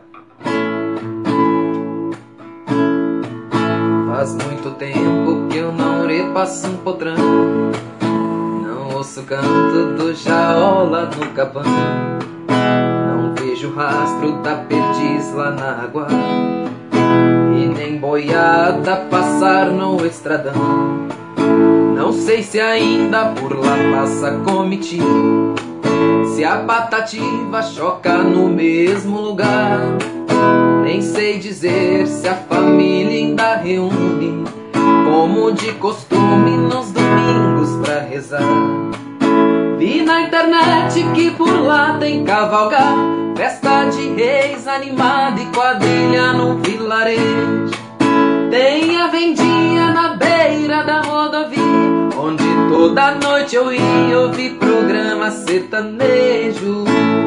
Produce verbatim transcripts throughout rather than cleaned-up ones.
Faz muito tempo que eu não repasso um podrão, não ouço o canto do jaola no capão, não vejo rastro da perdiz lá na água, e nem boiada passar no estradão. Não sei se ainda por lá passa comitiva, se a patativa choca no mesmo lugar. Nem sei dizer se a família ainda reúne, como de costume, nos domingos pra rezar. Vi na internet que por lá tem cavalgar, festa de reis animada e quadrilha no vilarejo. Tem a vendinha na beira da rodovia, onde toda noite eu ia ouvir programa sertanejo.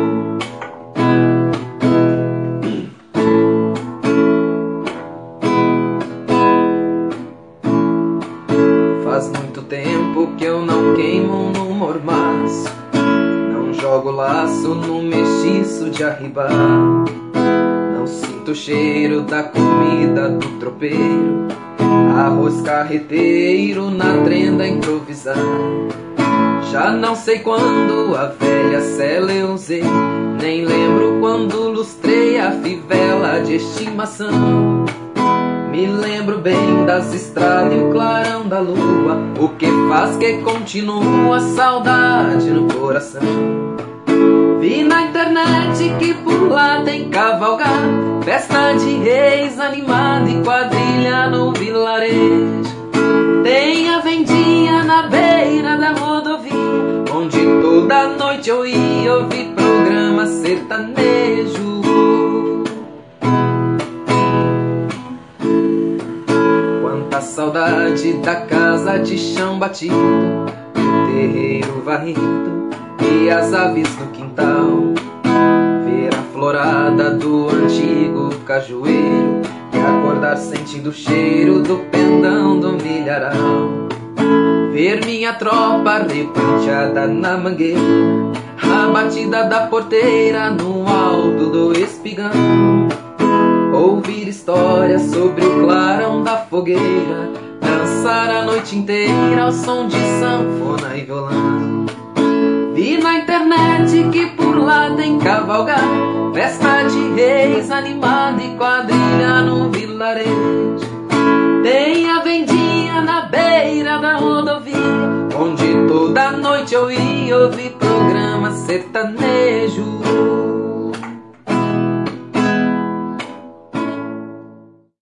Faz muito tempo que eu não queimo no mormaço, não jogo laço no mestiço de arribar, não sinto o cheiro da comida do tropeiro, arroz carreteiro na trenda improvisar. Já não sei quando a velha cela eu usei, nem lembro quando lustrei a fivela de estimação. Me lembro bem das estradas e o clarão da lua, o que faz que continua a saudade no coração. Vi na internet que por lá tem cavalgar, festa de reis animada e quadrilha no vilarejo. Tem a vendinha na beira da rodovia, onde toda noite eu ia ouvir programa sertanejo. Quanta saudade da casa de chão batido, do terreiro varrido e as aves no quintal. Ver a florada do antigo cajueiro e acordar sentindo o cheiro do pendão do milharal. Ver minha tropa repanteada na mangueira, a batida da porteira no alto do espigão. Ouvir histórias sobre o clarão da fogueira, dançar a noite inteira ao som de sanfona e violão. Vi na internet que por lá tem cavalgar, festa de reis animada e quadrilha no vilarejo. Tem a vendinha na beira da rodovia, onde toda noite eu ia ouvir programa sertanejo.